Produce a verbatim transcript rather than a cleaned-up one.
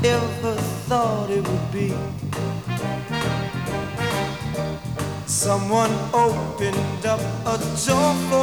ever thought it would be. Someone opened up a door for